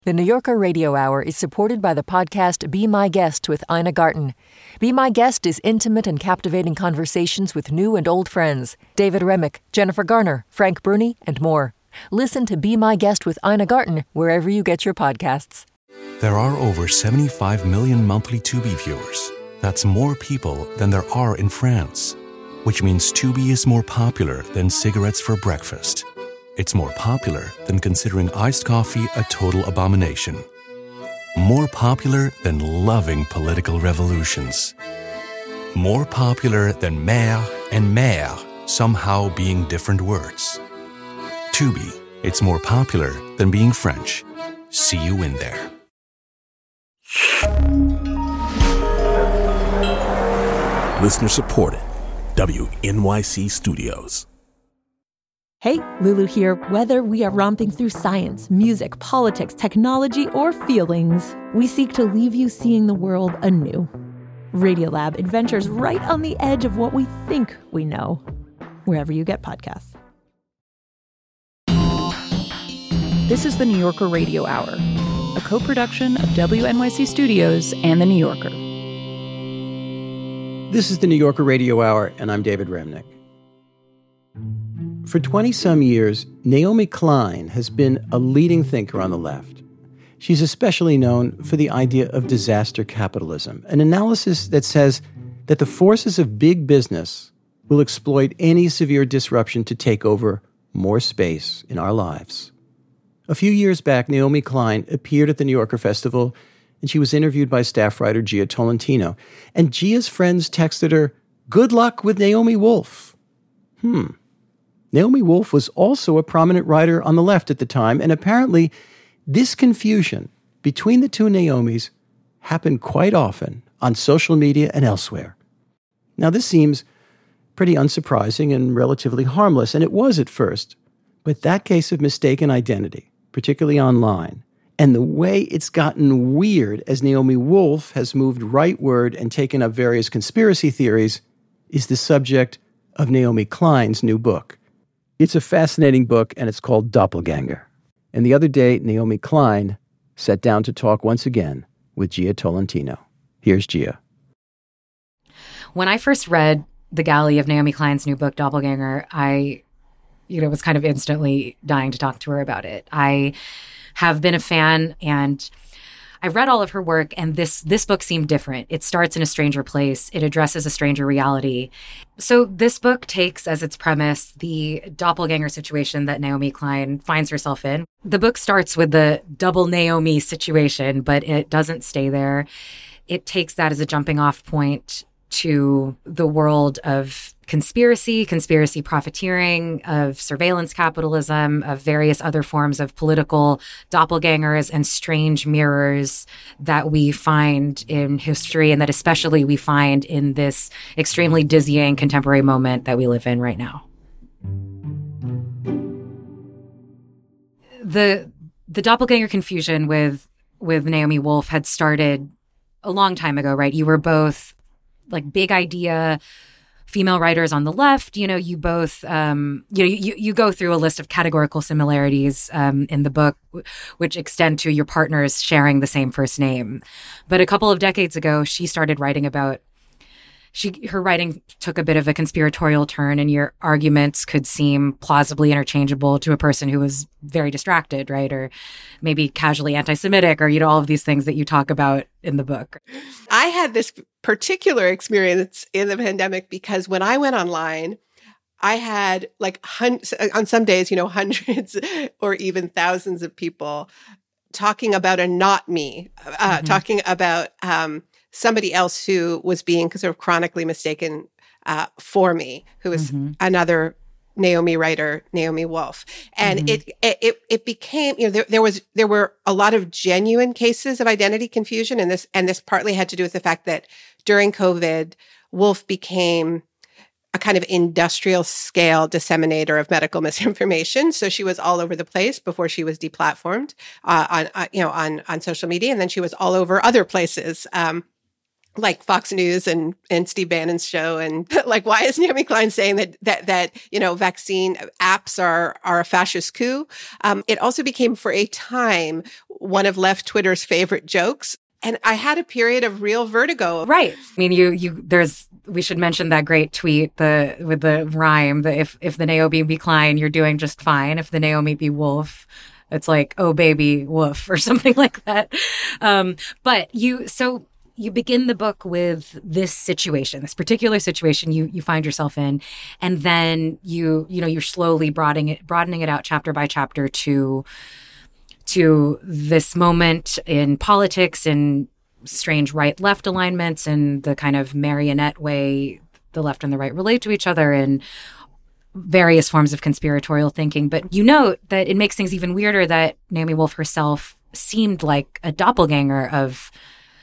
The New Yorker Radio Hour is supported by the podcast Be My Guest with Ina Garten. Be My Guest is intimate and captivating conversations with new and old friends. David Remick, Jennifer Garner, Frank Bruni, and more. Listen to Be My Guest with Ina Garten wherever you get your podcasts. There are over 75 million monthly Tubi viewers. That's more people than there are in France. Which means Tubi is more popular than cigarettes for breakfast. It's more popular than considering iced coffee a total abomination. More popular than loving political revolutions. More popular than mère and mère somehow being different words. Tubi, it's more popular than being French. See you in there. Listener supported. WNYC Studios. Hey, Lulu here. Whether we are romping through science, music, politics, technology, or feelings, we seek to leave you seeing the world anew. Radiolab adventures right on the edge of what we think we know, wherever you get podcasts. This is the New Yorker Radio Hour, a co-production of WNYC Studios and The New Yorker. This is the New Yorker Radio Hour, and I'm David Remnick. For 20-some years, Naomi Klein has been a leading thinker on the left. She's especially known for the idea of disaster capitalism, an analysis that says that the forces of big business will exploit any severe disruption to take over more space in our lives. A few years back, Naomi Klein appeared at the New Yorker Festival, and she was interviewed by staff writer Gia Tolentino. And Gia's friends texted her, "Good luck with Naomi Wolf." Naomi Wolf was also a prominent writer on the left at the time, and apparently this confusion between the two Naomis happened quite often on social media and elsewhere. Now, this seems pretty unsurprising and relatively harmless, and it was at first, but that case of mistaken identity, particularly online, and the way it's gotten weird as Naomi Wolf has moved rightward and taken up various conspiracy theories, is the subject of Naomi Klein's new book. It's a fascinating book, and it's called Doppelganger. And the other day, Naomi Klein sat down to talk once again with Gia Tolentino. Here's Gia. When I first read the galley of Naomi Klein's new book, Doppelganger, I was kind of instantly dying to talk to her about it. I have been a fan, and I read all of her work, and this book seemed different. It starts in a stranger place. It addresses a stranger reality. So this book takes as its premise the doppelganger situation that Naomi Klein finds herself in. The book starts with the double Naomi situation, but it doesn't stay there. It takes that as a jumping off point to the world of conspiracy profiteering, of surveillance capitalism, of various other forms of political doppelgangers and strange mirrors that we find in history, and that especially we find in this extremely dizzying contemporary moment that we live in right now. The doppelganger confusion with Naomi Wolf had started a long time ago, right? You were both like big idea female writers on the left. You both, you go through a list of categorical similarities in the book, which extend to your partners sharing the same first name. But a couple of decades ago, she started writing about, her writing took a bit of a conspiratorial turn, and your arguments could seem plausibly interchangeable to a person who was very distracted, right? Or maybe casually anti-Semitic, or, all of these things that you talk about in the book. I had this particular experience in the pandemic because when I went online, I had on some days, hundreds or even thousands of people talking about a not me, talking about somebody else who was being sort of chronically mistaken for me, who was another Naomi writer, Naomi Wolf. And it became, there were a lot of genuine cases of identity confusion. And this partly had to do with the fact that during COVID, Wolf became a kind of industrial scale disseminator of medical misinformation. So she was all over the place before she was deplatformed on social media. And then she was all over other places. like Fox News and Steve Bannon's show, and like, why is Naomi Klein saying that vaccine apps are a fascist coup? It also became, for a time, one of left Twitter's favorite jokes. And I had a period of real vertigo. Right. I mean, we should mention that great tweet with the rhyme that if the Naomi B. Klein, you're doing just fine. If the Naomi B. Wolf, it's like, oh baby, woof, or something like that. But you begin the book with this situation, this particular situation you find yourself in, and then you're slowly broadening it out chapter by chapter to this moment in politics and strange right-left alignments and the kind of marionette way the left and the right relate to each other and various forms of conspiratorial thinking. But you note that it makes things even weirder that Naomi Wolf herself seemed like a doppelganger of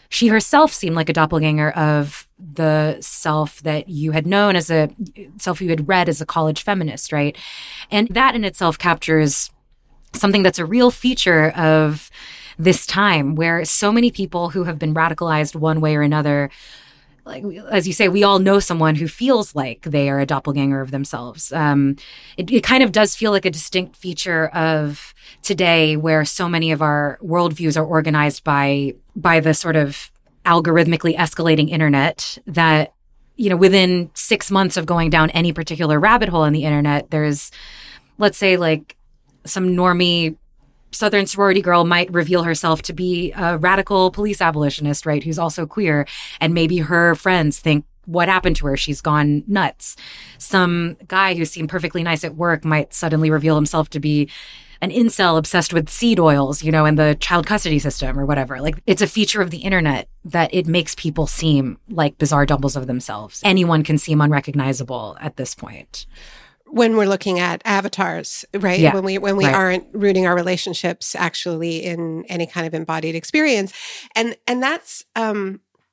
the self that you had known as a self you had read as a college feminist, right? And that in itself captures something that's a real feature of this time, where so many people who have been radicalized one way or another, like, as you say, we all know someone who feels like they are a doppelganger of themselves. It kind of does feel like a distinct feature of today, where so many of our worldviews are organized by the sort of algorithmically escalating internet that, within 6 months of going down any particular rabbit hole in the internet, there's, let's say, like, some normie Southern sorority girl might reveal herself to be a radical police abolitionist, right, who's also queer. And maybe her friends think, what happened to her? She's gone nuts. Some guy who seemed perfectly nice at work might suddenly reveal himself to be an incel obsessed with seed oils, and the child custody system or whatever. Like, it's a feature of the internet that it makes people seem like bizarre doubles of themselves. Anyone can seem unrecognizable at this point. When we're looking at avatars, right? Yeah, when we right. aren't rooting our relationships actually in any kind of embodied experience, and that's I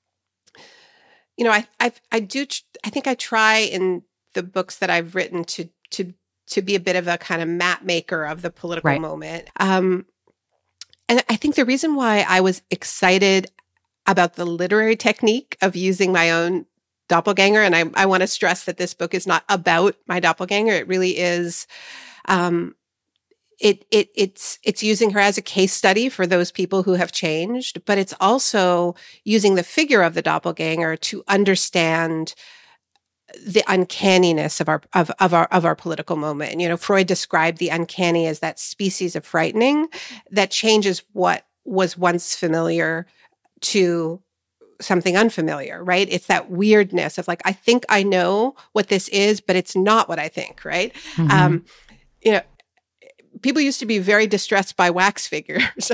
think I try in the books that I've written to be a bit of a kind of map maker of the political right. moment. And I think the reason why I was excited about the literary technique of using my own doppelganger, and I want to stress that this book is not about my doppelganger. It really is. It's using her as a case study for those people who have changed, but it's also using the figure of the doppelganger to understand the uncanniness of our political moment. Freud described the uncanny as that species of frightening that changes what was once familiar to something unfamiliar, right? It's that weirdness of like, I think I know what this is, but it's not what I think, right? Mm-hmm. People used to be very distressed by wax figures.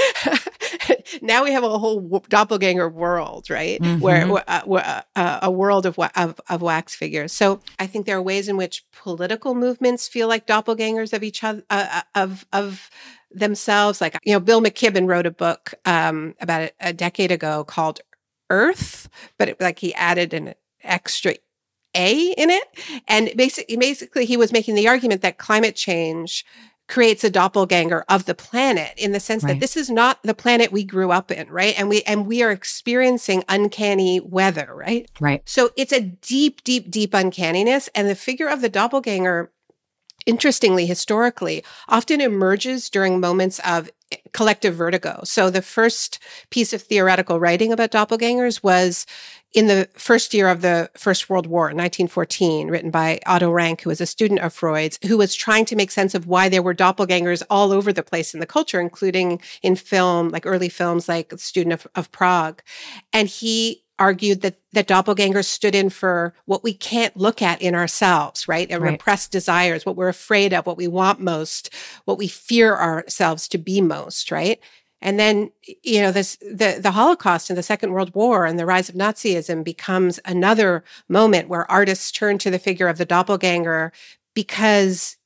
Now we have a whole doppelganger world, right? Mm-hmm. Where a world of wax figures. So I think there are ways in which political movements feel like doppelgangers of each other, of themselves. Like, Bill McKibben wrote a book about a decade ago called Earth, but he added an extra A in it. And basically he was making the argument that climate change creates a doppelganger of the planet, in the sense that this is not the planet we grew up in, right? And we are experiencing uncanny weather, right? Right. So it's a deep, deep, deep uncanniness. And the figure of the doppelganger, interestingly, historically, often emerges during moments of collective vertigo. So the first piece of theoretical writing about doppelgangers was in the first year of the First World War, 1914, written by Otto Rank, who was a student of Freud's, who was trying to make sense of why there were doppelgangers all over the place in the culture, including in film, like early films like Student of Prague. And he argued that doppelgangers stood in for what we can't look at in ourselves, right? And repressed desires, what we're afraid of, what we want most, what we fear ourselves to be most, right? And then, the Holocaust and the Second World War and the rise of Nazism becomes another moment where artists turn to the figure of the doppelganger because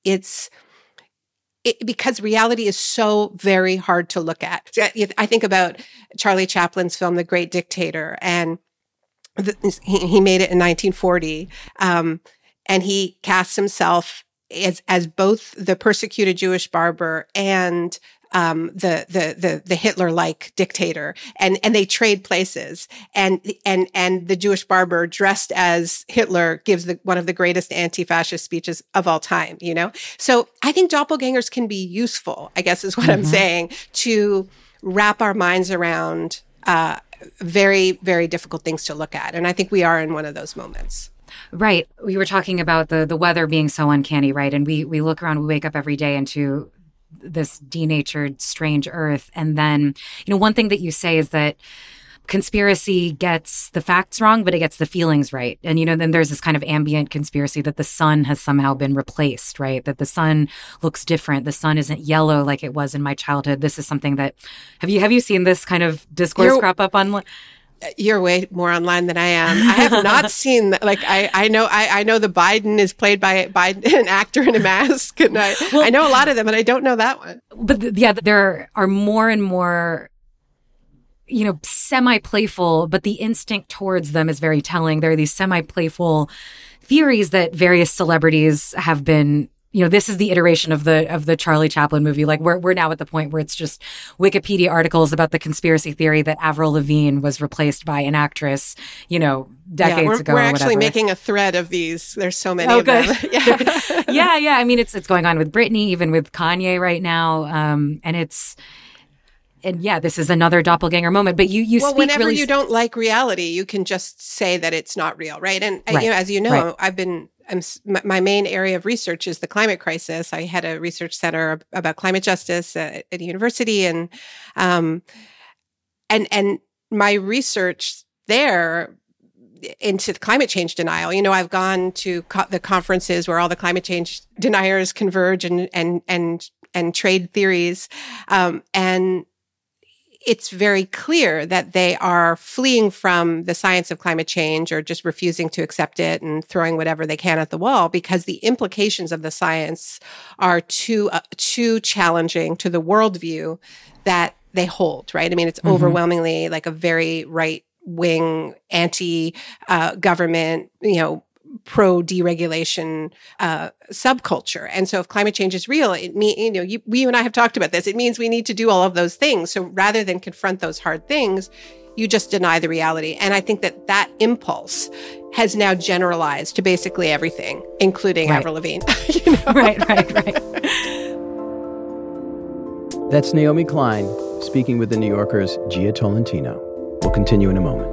because reality is so very hard to look at. I think about Charlie Chaplin's film, The Great Dictator, and he made it in 1940, and he casts himself as both the persecuted Jewish barber and the Hitler-like dictator, and they trade places. And the Jewish barber dressed as Hitler gives one of the greatest anti-fascist speeches of all time, you know? So I think doppelgangers can be useful, I guess is what I'm saying, to wrap our minds around very, very difficult things to look at. And I think we are in one of those moments. Right. We were talking about the weather being so uncanny, right? And we look around, we wake up every day into this denatured, strange earth. And then, one thing that you say is that conspiracy gets the facts wrong, but it gets the feelings right. And, then there's this kind of ambient conspiracy that the sun has somehow been replaced, right? That the sun looks different. The sun isn't yellow like it was in my childhood. This is something that, have you seen this kind of discourse crop up on? You're way more online than I am. I have not seen that. Like, I know the Biden is played by an actor in a mask. And I know a lot of them, but I don't know that one. But there are more and more, semi-playful, but the instinct towards them is very telling. There are these semi-playful theories that various celebrities have been, this is the iteration of the Charlie Chaplin movie. Like we're now at the point where it's just Wikipedia articles about the conspiracy theory that Avril Lavigne was replaced by an actress, decades ago. We're actually making a thread of these. There's so many of them. Yeah. I mean, it's going on with Britney, even with Kanye right now. This is another doppelganger moment. But you speak whenever really... you don't like reality, you can just say that it's not real, right? And as you know, my main area of research is the climate crisis. I had a research center about climate justice at a university, and my research there into climate change denial. I've gone to the conferences where all the climate change deniers converge and trade theories, and it's very clear that they are fleeing from the science of climate change or just refusing to accept it and throwing whatever they can at the wall because the implications of the science are too challenging to the worldview that they hold, right? I mean, it's overwhelmingly like a very right-wing, anti-government, pro-deregulation subculture. And so if climate change is real, it means, you and I have talked about this, it means we need to do all of those things. So rather than confront those hard things, you just deny the reality. And I think that impulse has now generalized to basically everything, including Avril Lavigne. Right. That's Naomi Klein speaking with The New Yorker's Gia Tolentino. We'll continue in a moment.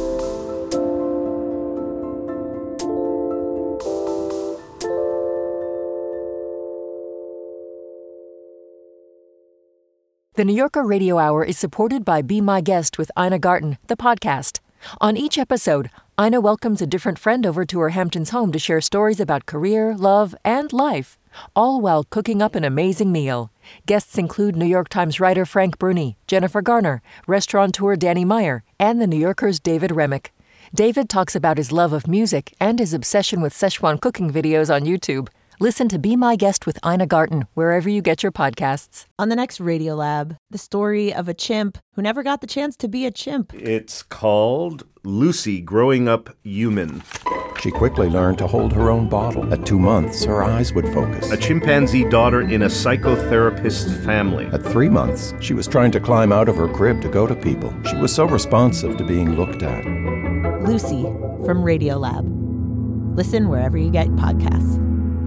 The New Yorker Radio Hour is supported by Be My Guest with Ina Garten, the podcast. On each episode, Ina welcomes a different friend over to her Hamptons home to share stories about career, love, and life, all while cooking up an amazing meal. Guests include New York Times writer Frank Bruni, Jennifer Garner, restaurateur Danny Meyer, and The New Yorker's David Remick. David talks about his love of music and his obsession with Szechuan cooking videos on YouTube. Listen to Be My Guest with Ina Garten wherever you get your podcasts. On the next Radiolab, the story of a chimp who never got the chance to be a chimp. It's called Lucy Growing Up Human. She quickly learned to hold her own bottle. At 2 months, her eyes would focus. A chimpanzee daughter in a psychotherapist's family. At 3 months, she was trying to climb out of her crib to go to people. She was so responsive to being looked at. Lucy from Radiolab. Listen wherever you get podcasts.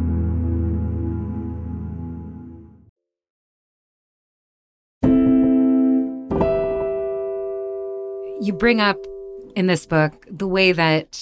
You bring up in this book the way that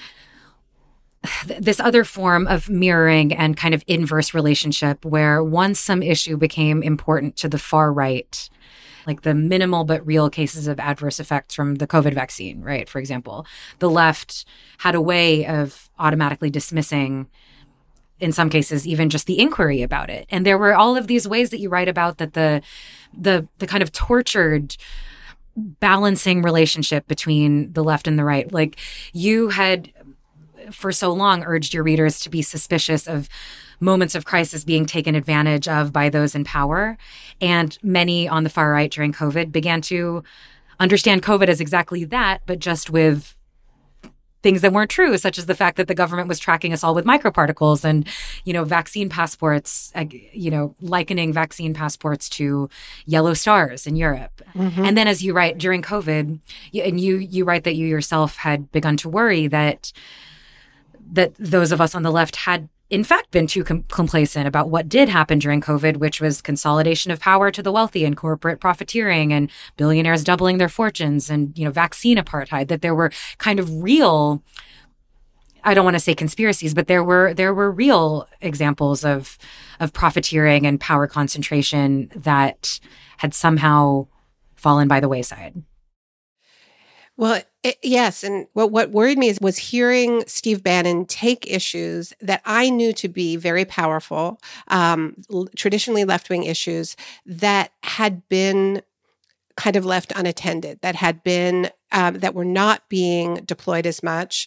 this other form of mirroring and kind of inverse relationship where once some issue became important to the far right, like the minimal but real cases of adverse effects from the COVID vaccine, right? For example, the left had a way of automatically dismissing, in some cases, even just the inquiry about it. And there were all of these ways that you write about that the kind of tortured balancing relationship between the left and the right. Like you had for so long urged your readers to be suspicious of moments of crisis being taken advantage of by those in power. And many on the far right during COVID began to understand COVID as exactly that, but just with things that weren't true, such as the fact that the government was tracking us all with microparticles and, vaccine passports, likening vaccine passports to yellow stars in Europe. Mm-hmm. And then, as you write, during COVID, and you write that you yourself had begun to worry that those of us on the left had in fact been too complacent about what did happen during COVID, which was consolidation of power to the wealthy and corporate profiteering and billionaires doubling their fortunes and, vaccine apartheid, that there were kind of real, I don't want to say conspiracies, but there were real examples of profiteering and power concentration that had somehow fallen by the wayside. Well, yes. And what worried me was hearing Steve Bannon take issues that I knew to be very powerful, traditionally left-wing issues that had been kind of left unattended, that had been, that were not being deployed as much,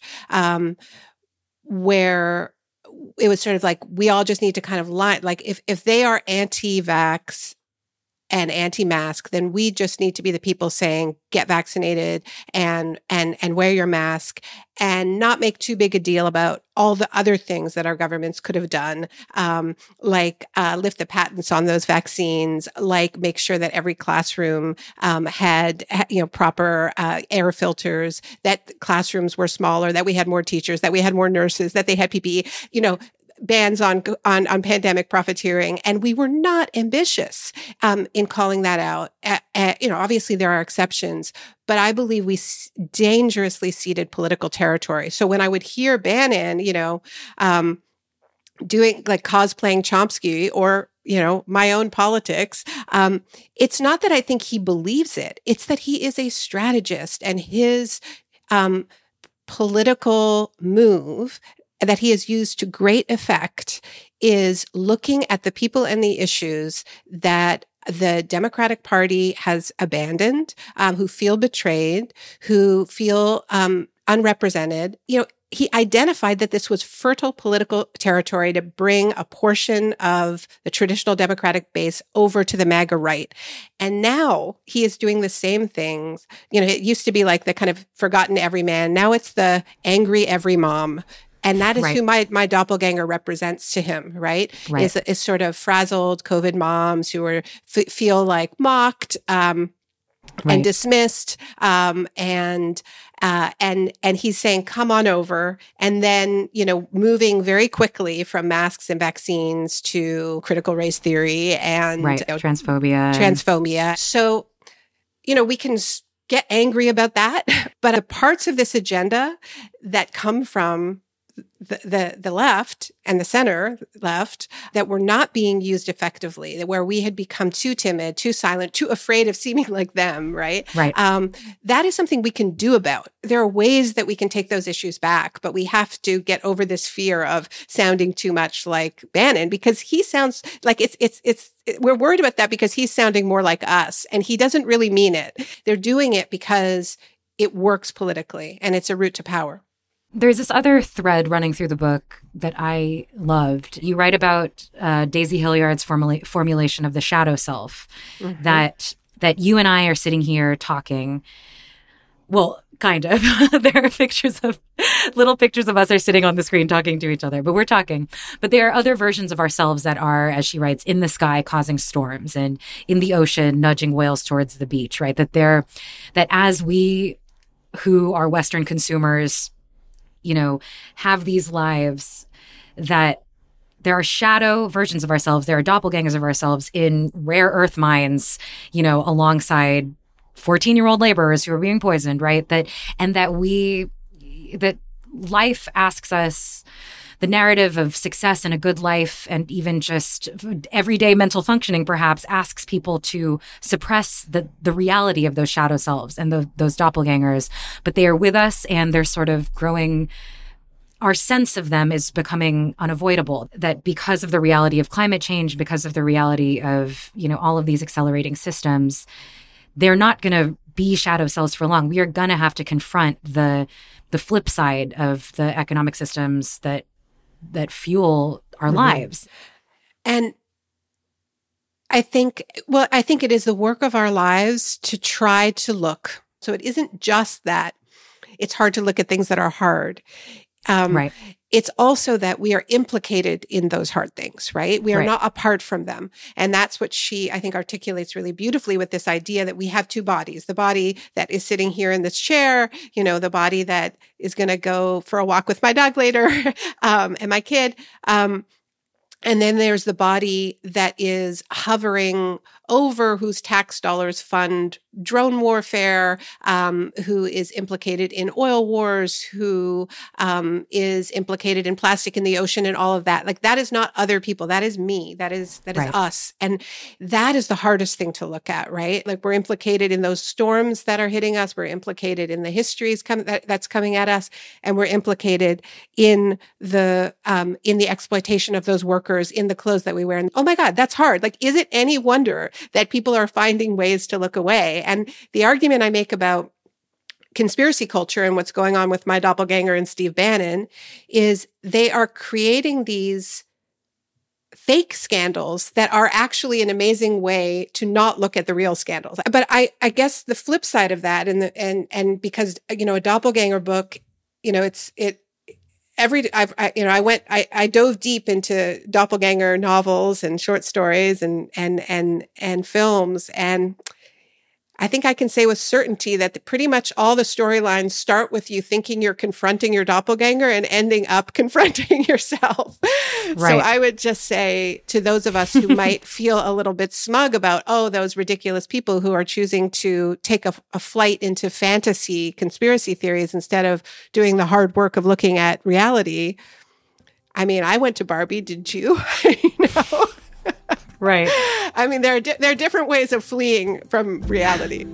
where it was sort of like, we all just need to kind of line, like if they are anti-vax and anti-mask, then we just need to be the people saying, get vaccinated and wear your mask and not make too big a deal about all the other things that our governments could have done, like lift the patents on those vaccines, like make sure that every classroom had proper air filters, that classrooms were smaller, that we had more teachers, that we had more nurses, that they had PPE, bans on pandemic profiteering, and we were not ambitious in calling that out. Obviously there are exceptions, but I believe we dangerously ceded political territory. So when I would hear Bannon, doing like cosplaying Chomsky or my own politics, it's not that I think he believes it; it's that he is a strategist, and his political move that he has used to great effect is looking at the people and the issues that the Democratic Party has abandoned, who feel betrayed, who feel unrepresented. He identified that this was fertile political territory to bring a portion of the traditional Democratic base over to the MAGA right. And now he is doing the same things. It used to be like the kind of forgotten everyman. Now it's the angry every mom. And that is right. Who my doppelganger represents to him, right? Is sort of frazzled COVID moms who feel like mocked and dismissed, and he's saying, "Come on over," and then moving very quickly from masks and vaccines to critical race theory and transphobia. So, we can get angry about that, but the parts of this agenda that come from the left and the center left that were not being used effectively, where we had become too timid, too silent, too afraid of seeming like them, right? Right. That is something we can do about. There are ways that we can take those issues back, but we have to get over this fear of sounding too much like Bannon, because he sounds like we're worried about that because he's sounding more like us, and he doesn't really mean it. They're doing it because it works politically and it's a route to power. There's this other thread running through the book that I loved. You write about Daisy Hilliard's formulation of the shadow self, mm-hmm. that you and I are sitting here talking. Well, kind of. There are little pictures of us are sitting on the screen talking to each other, but we're talking. But there are other versions of ourselves that are, as she writes, in the sky causing storms and in the ocean nudging whales towards the beach, right? That as we who are Western consumers have these lives, that there are shadow versions of ourselves, there are doppelgangers of ourselves in rare earth mines, alongside 14-year-old laborers who are being poisoned, right? That life asks us, the narrative of success and a good life and even just everyday mental functioning perhaps asks people to suppress the reality of those shadow selves and those doppelgangers, but they are with us and they're sort of growing. Our sense of them is becoming unavoidable, that because of the reality of climate change, because of the reality of, all of these accelerating systems, they're not going to be shadow selves for long. We are going to have to confront the flip side of the economic systems that fuel our mm-hmm. lives. And I think it is the work of our lives to try to look. So it isn't just that it's hard to look at things that are hard. Right. It's also that we are implicated in those hard things, right? We are Right. not apart from them. And that's what she, I think, articulates really beautifully with this idea that we have two bodies, the body that is sitting here in this chair, the body that is going to go for a walk with my dog later, and my kid. And then there's the body that is hovering over, whose tax dollars fund drone warfare, who is implicated in oil wars, who is implicated in plastic in the ocean and all of that. Like, that is not other people. That is me. That is Right. us. And that is the hardest thing to look at, right? Like, we're implicated in those storms that are hitting us. We're implicated in the histories that's coming at us. And we're implicated in the exploitation of those workers, in the clothes that we wear. And, oh my God, that's hard. Like, is it any wonder that people are finding ways to look away? And the argument I make about conspiracy culture and what's going on with my doppelganger and Steve Bannon is they are creating these fake scandals that are actually an amazing way to not look at the real scandals. But I guess the flip side of that, and because a doppelganger book, I dove deep into doppelganger novels and short stories and films, and I think I can say with certainty that pretty much all the storylines start with you thinking you're confronting your doppelganger and ending up confronting yourself. Right. So I would just say to those of us who might feel a little bit smug about, those ridiculous people who are choosing to take a flight into fantasy conspiracy theories instead of doing the hard work of looking at reality. I mean, I went to Barbie. Did you? Right. I mean, there are different ways of fleeing from reality.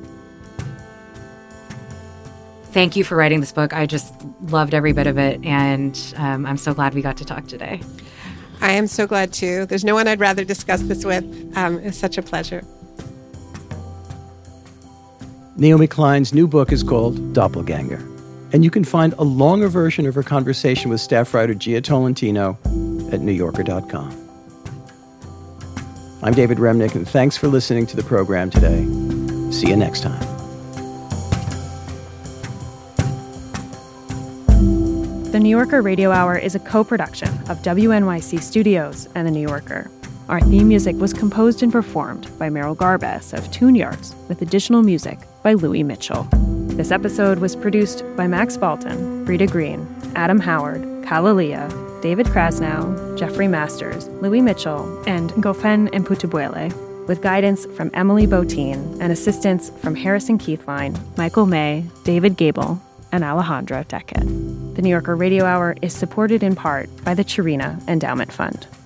Thank you for writing this book. I just loved every bit of it, and I'm so glad we got to talk today. I am so glad too. There's no one I'd rather discuss this with. It's such a pleasure. Naomi Klein's new book is called Doppelganger, and you can find a longer version of her conversation with staff writer Gia Tolentino at NewYorker.com. I'm David Remnick, and thanks for listening to the program today. See you next time. The New Yorker Radio Hour is a co-production of WNYC Studios and The New Yorker. Our theme music was composed and performed by Meryl Garbes of Tune Yards, with additional music by Louis Mitchell. This episode was produced by Max Balton, Brita Green, Adam Howard, Kalalia, David Krasnow, Jeffrey Masters, Louis Mitchell, and Gofen Mputubwele, with guidance from Emily Botine and assistance from Harrison Keithline, Michael May, David Gable, and Alejandra Deckett. The New Yorker Radio Hour is supported in part by the Chirina Endowment Fund.